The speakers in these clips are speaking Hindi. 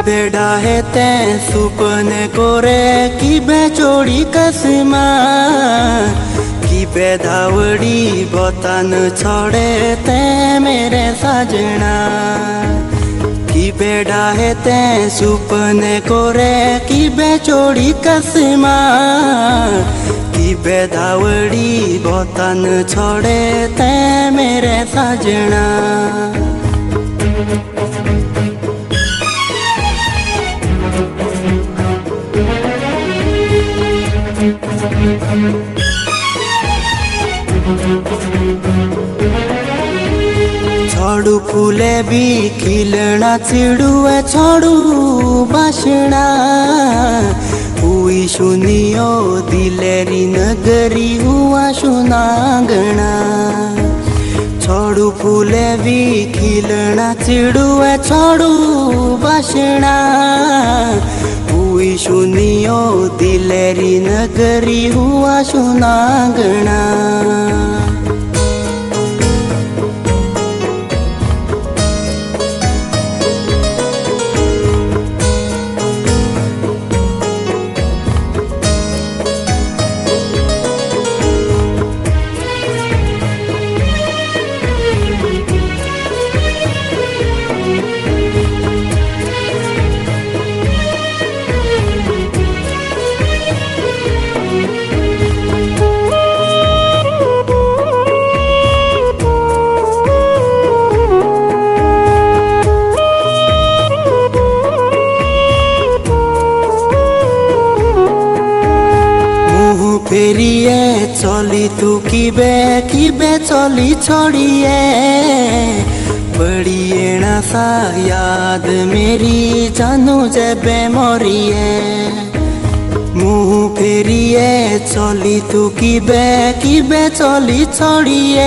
बेड़ा है ते सुपने कोरे की बेचोड़ी कसमा की बेधावड़ी बतान छोड़े ते मेरे साजना की बेड़ा है ते सुपने कोरे की बेचोड़ी कसमा की बेधावड़ी बतान छोड़े ते मेरे साजना। छोड़ू फूले भी खिलना चिड़ुए छोड़ू बासना हुई सुनियो दिलेरी नगरी हुआ सुनागना। छोड़ू फूले भी खिलना चिड़ुए छोड़ू बासना हुई सुनियो दिलेरी नगरी हुआ सुनागना। फेरिए चली तू किबे चली छोड़िए बड़िए ना सा याद मेरी जानू जेबे मोरिए। मुँह फेरिए चली तू किबे चली छोड़िए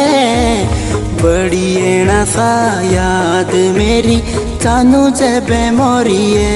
बड़िए ना सा याद मेरी जानू जेबे मोरिए।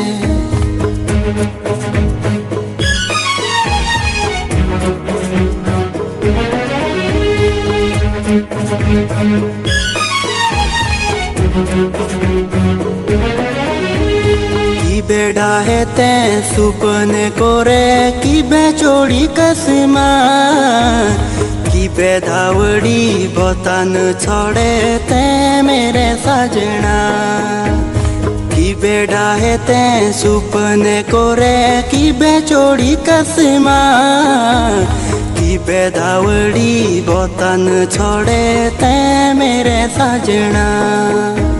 की बेड़ा है ते सुपने कोरे की बेचोड़ी कसमा की बेधावड़ी बतान छोड़े ते मेरे साजना। की बेड़ा है ते सुपने कोरे की बेचोड़ी कसमा की बेधावड़ी बतान छोड़े ते मेरे साजना।